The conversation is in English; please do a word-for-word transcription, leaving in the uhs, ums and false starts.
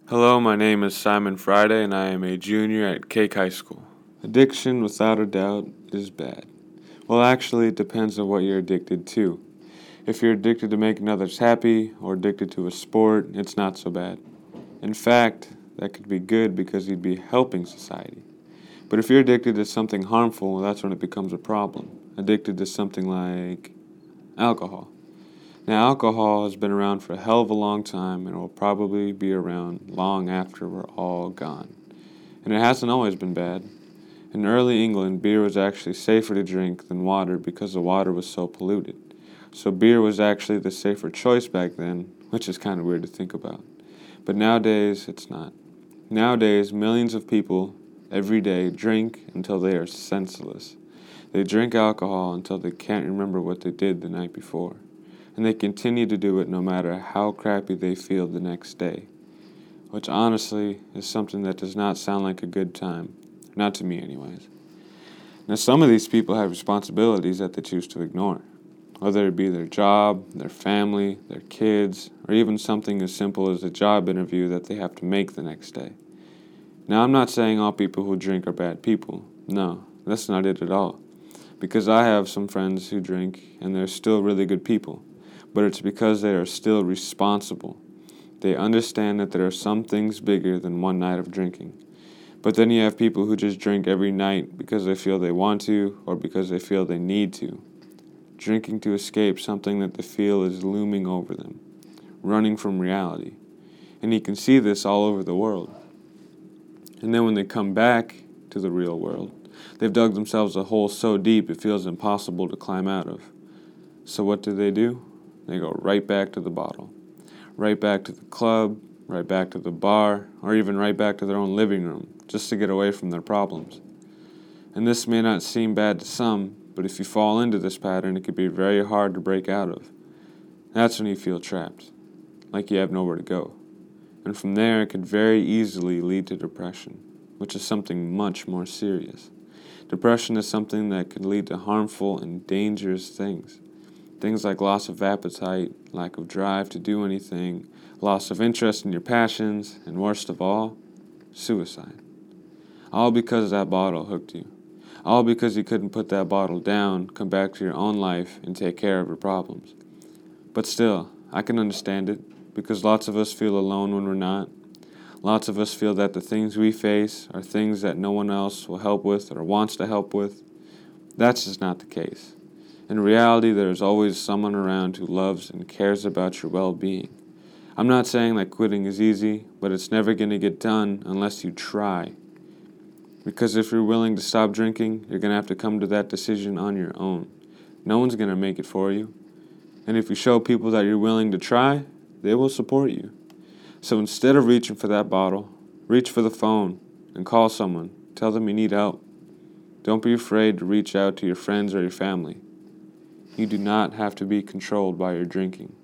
Hello, my name is Simon Friday, and I am a junior at Cake High School. Addiction, without a doubt, is bad. Well, actually, it depends on what you're addicted to. If you're addicted to making others happy or addicted to a sport, it's not so bad. In fact, that could be good because you'd be helping society. But if you're addicted to something harmful, that's when it becomes a problem. Addicted to something like alcohol. Now, alcohol has been around for a hell of a long time and will probably be around long after we're all gone. And it hasn't always been bad. In early England, beer was actually safer to drink than water because the water was so polluted. So beer was actually the safer choice back then, which is kind of weird to think about. But nowadays, it's not. Nowadays, millions of people every day drink until they are senseless. They drink alcohol until they can't remember what they did the night before. And they continue to do it no matter how crappy they feel the next day, which honestly is something that does not sound like a good time, not to me anyways. Now, some of these people have responsibilities that they choose to ignore, whether it be their job, their family, their kids, or even something as simple as a job interview that they have to make the next day. Now, I'm not saying all people who drink are bad people. No, that's not it at all, because I have some friends who drink and they're still really good people. But it's because they are still responsible. They understand that there are some things bigger than one night of drinking. But then you have people who just drink every night because they feel they want to or because they feel they need to. Drinking to escape something that they feel is looming over them, running from reality. And you can see this all over the world. And then when they come back to the real world, they've dug themselves a hole so deep it feels impossible to climb out of. So what do they do? They go right back to the bottle, right back to the club, right back to the bar, or even right back to their own living room, just to get away from their problems. And this may not seem bad to some, but if you fall into this pattern, it can be very hard to break out of. That's when you feel trapped, like you have nowhere to go. And from there, it could very easily lead to depression, which is something much more serious. Depression is something that can lead to harmful and dangerous things. Things like loss of appetite, lack of drive to do anything, loss of interest in your passions, and worst of all, suicide. All because that bottle hooked you. All because you couldn't put that bottle down, come back to your own life, and take care of your problems. But still, I can understand it, because lots of us feel alone when we're not. Lots of us feel that the things we face are things that no one else will help with or wants to help with. That's just not the case. In reality, there is always someone around who loves and cares about your well-being. I'm not saying that quitting is easy, but it's never going to get done unless you try. Because if you're willing to stop drinking, you're going to have to come to that decision on your own. No one's going to make it for you. And if you show people that you're willing to try, they will support you. So instead of reaching for that bottle, reach for the phone and call someone. Tell them you need help. Don't be afraid to reach out to your friends or your family. You do not have to be controlled by your drinking.